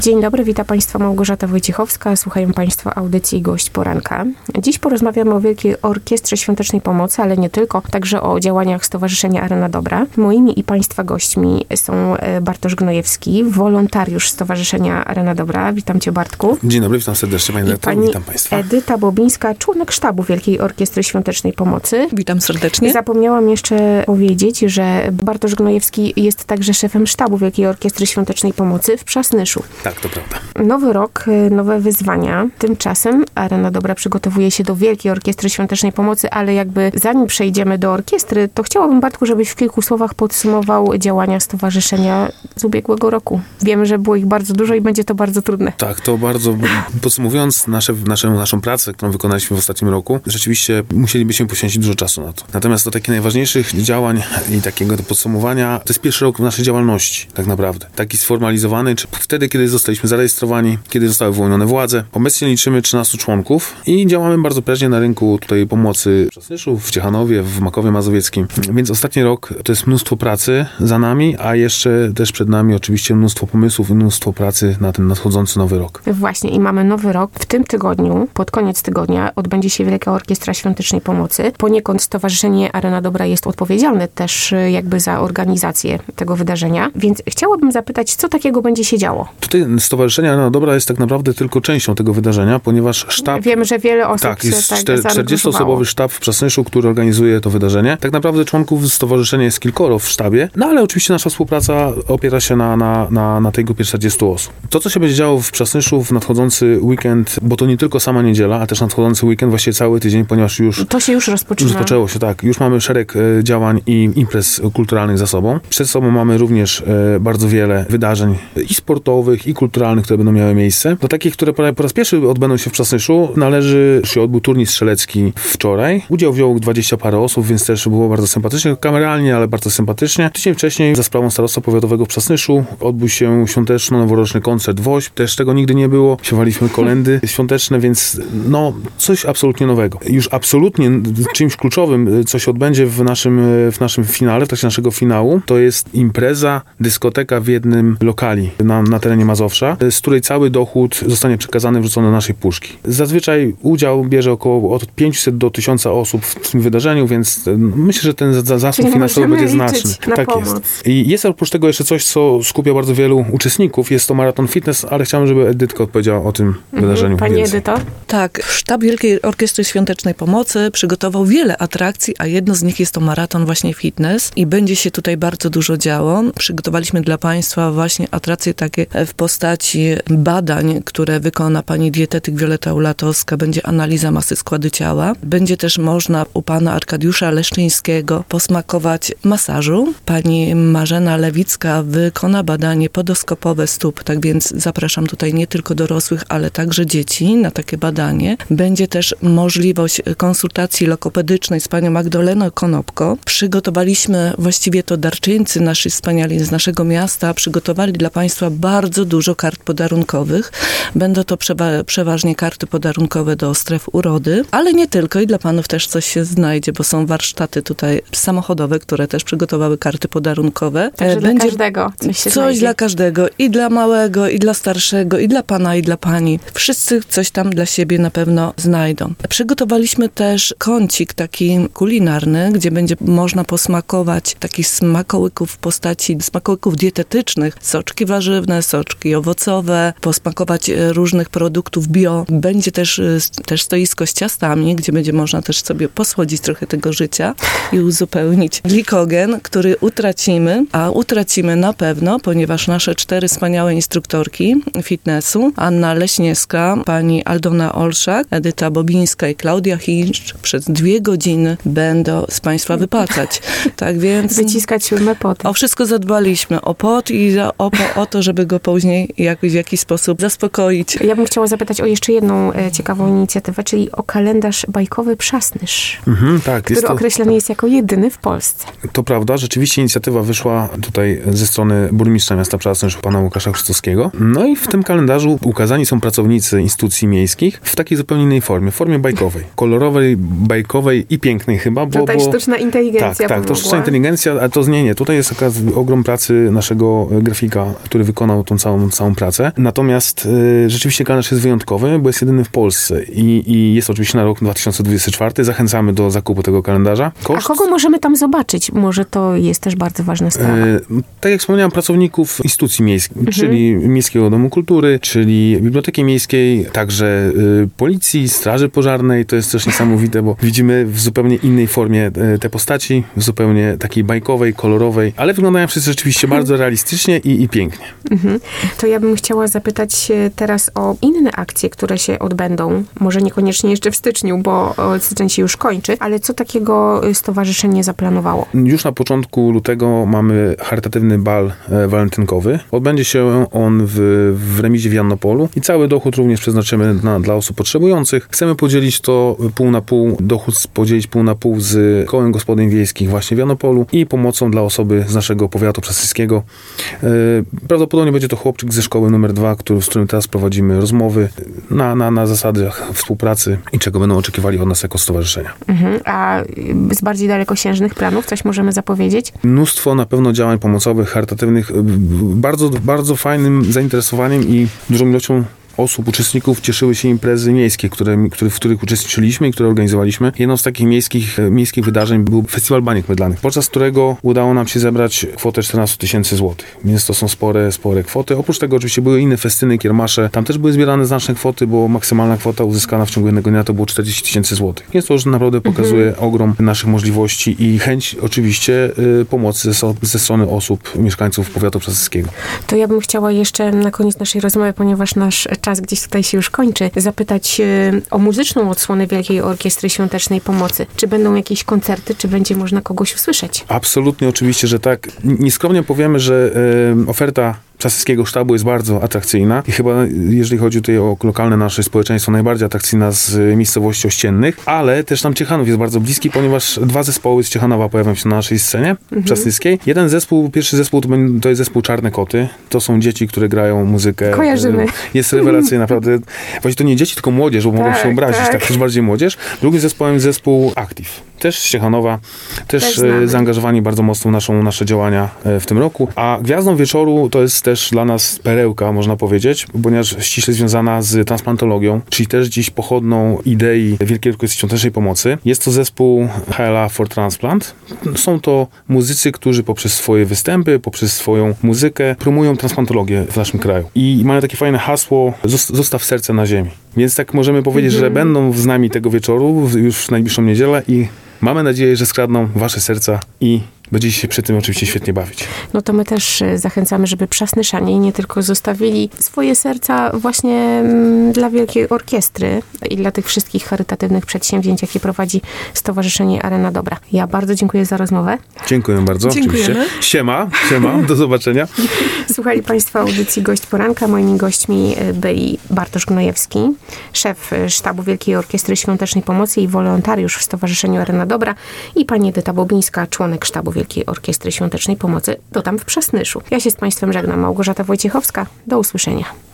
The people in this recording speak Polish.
Dzień dobry, witam Państwa Małgorzata Wojciechowska. Słuchają Państwo audycji Gość Poranka. Dziś porozmawiamy o Wielkiej Orkiestrze Świątecznej Pomocy, ale nie tylko, także o działaniach Stowarzyszenia Arena Dobra. Moimi i Państwa gośćmi są Bartosz Gnojewski, wolontariusz Stowarzyszenia Arena Dobra. Witam Cię, Bartku. Dzień dobry, witam serdecznie, Pani redaktor, witam Państwa. Edyta Bobińska, członek sztabu Wielkiej Orkiestry Świątecznej Pomocy. Witam serdecznie. Zapomniałam jeszcze powiedzieć, że Bartosz Gnojewski jest także szefem sztabu Wielkiej Orkiestry Świątecznej Pomocy w Przasnyszu. Tak, to prawda. Nowy rok, nowe wyzwania. Tymczasem Arena Dobra przygotowuje się do Wielkiej Orkiestry Świątecznej Pomocy, ale jakby zanim przejdziemy do orkiestry, to chciałabym, Bartku, żebyś w kilku słowach podsumował działania stowarzyszenia z ubiegłego roku. Wiemy, że było ich bardzo dużo i będzie to bardzo trudne. Tak, to bardzo, podsumowując naszą pracę, którą wykonaliśmy w ostatnim roku, rzeczywiście musielibyśmy poświęcić dużo czasu na to. Natomiast do takich najważniejszych działań i takiego podsumowania, to jest pierwszy rok naszej działalności, tak naprawdę. Taki sformalizowany, czy wtedy, kiedy zostaliśmy zarejestrowani, kiedy zostały wyłonione władze. Obecnie liczymy 13 członków i działamy bardzo prężnie na rynku tutaj pomocy w Przasnyszu, w Ciechanowie, w Makowie Mazowieckim. Więc ostatni rok to jest mnóstwo pracy za nami, a jeszcze też przed nami oczywiście mnóstwo pomysłów i mnóstwo pracy na ten nadchodzący nowy rok. Właśnie i mamy nowy rok. W tym tygodniu, pod koniec tygodnia, odbędzie się Wielka Orkiestra Świątecznej Pomocy. Poniekąd Stowarzyszenie Arena Dobra jest odpowiedzialne też jakby za organizację tego wydarzenia. Więc chciałabym zapytać, co takiego będzie się działo? Tutaj Stowarzyszenie Arena Dobra jest tak naprawdę tylko częścią tego wydarzenia, ponieważ sztab... Wiemy, że wiele osób tak, jest się 40-osobowy sztab w Przasnyszu, który organizuje to wydarzenie. Tak naprawdę członków stowarzyszenia jest kilkoro w sztabie, no ale oczywiście nasza współpraca opiera się na tej grupie 40 osób. To, co się będzie działo w Przasnyszu w nadchodzący weekend, bo to nie tylko sama niedziela, a też nadchodzący weekend, właściwie cały tydzień, ponieważ już... To się już rozpoczyna. Już zaczęło się, tak. Już mamy szereg działań i imprez kulturalnych za sobą. Przed sobą mamy również bardzo wiele wydarzeń i sportowych, i kulturalnych, które będą miały miejsce. Do takich, które po raz pierwszy odbędą się w Przasnyszu, się odbył turniej strzelecki wczoraj. Udział wzięło 20 parę osób, więc też było bardzo sympatycznie, kameralnie, ale bardzo sympatycznie. Tydzień wcześniej za sprawą Starostwa Powiatowego w Przasnyszu odbył się świąteczno-noworoczny koncert WOŚP. Też tego nigdy nie było. Śpiewaliśmy kolędy świąteczne, więc coś absolutnie nowego. Już absolutnie czymś kluczowym, co się odbędzie w naszym finale, w trakcie naszego finału, to jest impreza, dyskoteka w jednym lokali na terenie Mazowsza, z której cały dochód zostanie przekazany, wrzucony do naszej puszki. Zazwyczaj udział bierze około od 500 do 1000 osób w tym wydarzeniu, więc myślę, że ten zasób finansowy będzie znaczny. Tak pomoc. jest. I jest oprócz tego jeszcze coś, co skupia bardzo wielu uczestników. Jest to maraton fitness, ale chciałem, żeby Edytka odpowiedziała o tym wydarzeniu. Pani Edyto? Tak, sztab Wielkiej Orkiestry Świątecznej Pomocy przygotował wiele atrakcji, a jedno z nich jest to maraton właśnie fitness i będzie się tutaj bardzo dużo działo. Przygotowaliśmy dla Państwa właśnie atrakcje takie w postaci badań, które wykona pani dietetyk Wioleta Ulatowska. Będzie analiza masy składu ciała. Będzie też można u pana Arkadiusza Leszczyńskiego posmakować masażu. Pani Marzena Lewicka wykona badanie podoskopowe stóp, tak więc zapraszam tutaj nie tylko dorosłych, ale także dzieci na takie badanie. Będzie też możliwość konsultacji lokopedycznej z panią Magdaleną Konopko. Przygotowaliśmy, właściwie to darczyńcy nasi wspaniali z naszego miasta, przygotowali dla Państwa bardzo dużo kart podarunkowych. Będą to przeważnie karty podarunkowe do stref urody, ale nie tylko i dla Panów też coś się znajdzie, bo są warsztaty tutaj samochodowe, które też przygotowały karty podarunkowe. Także dla każdego coś dla każdego, i dla małego, i dla starszego, i dla Pana, i dla Pani. Wszyscy coś tam dla siebie na pewno znajdą. Przygotowaliśmy też kącik taki kulinarny, gdzie będzie można posmakować takich smakołyków w postaci smakołyków dietetycznych, soczki warzywne, soczki owocowe, posmakować różnych produktów bio. Będzie też stoisko z ciastami, gdzie będzie można też sobie posłodzić trochę tego życia i uzupełnić glikogen, który utracimy na pewno, ponieważ nasze 4 wspaniałe instruktorki fitnessu, Anna Leśniewska, pani Aldona Olszak, Edyta Bobińska i Klaudia Hinsz przez 2 godziny będą z Państwa wypacać. Tak więc... Wyciskać siódme poty. O wszystko zadbaliśmy. O pot i o to, żeby go później w jakiś sposób zaspokoić. Ja bym chciała zapytać o jeszcze jedną ciekawą inicjatywę, czyli o kalendarz bajkowy Przasnysz, tak, który określony jest jako jedyny w Polsce. To prawda, rzeczywiście inicjatywa wyszła tutaj ze strony burmistrza miasta Przasnysz, pana Łukasza Chrztowskiego. No i w tym kalendarzu ukazani są pracownicy instytucji miejskich w takiej zupełnie innej formie bajkowej. Kolorowej, bajkowej i pięknej chyba. Tutaj sztuczna inteligencja Tak, to sztuczna inteligencja, ale to nie. Tutaj jest ogrom pracy naszego grafika, który wykonał tą całą robiąc całą pracę. Natomiast rzeczywiście kalendarz jest wyjątkowy, bo jest jedyny w Polsce i jest oczywiście na rok 2024. Zachęcamy do zakupu tego kalendarza. A kogo możemy tam zobaczyć? Może to jest też bardzo ważna sprawa. Tak jak wspomniałem, pracowników instytucji miejskich, czyli Miejskiego Domu Kultury, czyli Biblioteki Miejskiej, także Policji, Straży Pożarnej. To jest też niesamowite, bo widzimy w zupełnie innej formie te postaci, w zupełnie takiej bajkowej, kolorowej, ale wyglądają wszyscy rzeczywiście bardzo realistycznie i pięknie. To ja bym chciała zapytać teraz o inne akcje, które się odbędą. Może niekoniecznie jeszcze w styczniu, bo styczeń się już kończy, ale co takiego stowarzyszenie zaplanowało? Już na początku lutego mamy charytatywny bal walentynkowy. Odbędzie się on w remizie w Janopolu i cały dochód również przeznaczymy dla osób potrzebujących. Chcemy podzielić to pół na pół, dochód podzielić pół na pół z kołem gospodyń wiejskich właśnie w Janopolu i pomocą dla osoby z naszego powiatu przesyskiego. Prawdopodobnie będzie to chłopczyk ze szkoły numer 2, z którym teraz prowadzimy rozmowy na zasadach współpracy i czego będą oczekiwali od nas jako stowarzyszenia. A z bardziej dalekosiężnych planów coś możemy zapowiedzieć? Mnóstwo na pewno działań pomocowych, charytatywnych, bardzo, bardzo fajnym zainteresowaniem i dużą ilością osób, uczestników cieszyły się imprezy miejskie, w których uczestniczyliśmy i które organizowaliśmy. Jedną z takich miejskich wydarzeń był Festiwal Baniek Mydlanych, podczas którego udało nam się zebrać kwotę 14 000 złotych. Więc to są spore kwoty. Oprócz tego oczywiście były inne festyny, kiermasze. Tam też były zbierane znaczne kwoty, bo maksymalna kwota uzyskana w ciągu jednego dnia to było 40 000 złotych. Więc to już naprawdę pokazuje ogrom naszych możliwości i chęć oczywiście pomocy ze strony osób, mieszkańców powiatu przesyskiego. To ja bym chciała jeszcze na koniec naszej rozmowy, ponieważ nasz czas gdzieś tutaj się już kończy, zapytać o muzyczną odsłonę Wielkiej Orkiestry Świątecznej Pomocy. Czy będą jakieś koncerty, czy będzie można kogoś usłyszeć? Absolutnie, oczywiście, że tak. Nieskromnie powiemy, że oferta Przesyskiego Sztabu jest bardzo atrakcyjna i chyba, jeżeli chodzi tutaj o lokalne nasze społeczeństwo, najbardziej atrakcyjna z miejscowości ościennych, ale też nam Ciechanów jest bardzo bliski, ponieważ 2 zespoły z Ciechanowa pojawią się na naszej scenie przesyskiej. Jeden zespół, pierwszy zespół to jest zespół Czarne Koty. To są dzieci, które grają muzykę. Kojarzymy. Jest rewelacyjna, naprawdę. Właściwie to nie dzieci, tylko młodzież, bo mogą się obrazić, tak też bardziej młodzież. Drugim zespołem jest zespół Active. Też z Ciechanowa, też zaangażowani bardzo mocno w nasze działania w tym roku. A gwiazdą wieczoru to jest też dla nas perełka, można powiedzieć, ponieważ ściśle związana z transplantologią, czyli też dziś pochodną idei Wielkiej Orkiestry Świątecznej Pomocy. Jest to zespół HLA for Transplant. Są to muzycy, którzy poprzez swoje występy, poprzez swoją muzykę promują transplantologię w naszym kraju. I mają takie fajne hasło: zostaw serce na ziemi. Więc tak możemy powiedzieć, że będą z nami tego wieczoru już w najbliższą niedzielę i mamy nadzieję, że skradną wasze serca i będziecie się przy tym oczywiście świetnie bawić. No to my też zachęcamy, żeby przasnyszanie nie tylko zostawili swoje serca właśnie dla Wielkiej Orkiestry i dla tych wszystkich charytatywnych przedsięwzięć, jakie prowadzi Stowarzyszenie Arena Dobra. Ja bardzo dziękuję za rozmowę. Dziękuję bardzo. Dziękujemy. Oczywiście. Siema, do zobaczenia. Słuchali Państwo audycji Gość Poranka. Moimi gośćmi byli Bartosz Gnojewski, szef sztabu Wielkiej Orkiestry Świątecznej Pomocy i wolontariusz w Stowarzyszeniu Arena Dobra, i pani Edyta Bobińska, członek sztabu Wielkiej Orkiestry Świątecznej Pomocy, to tam w Przasnyszu. Ja się z Państwem żegnam. Małgorzata Wojciechowska. Do usłyszenia.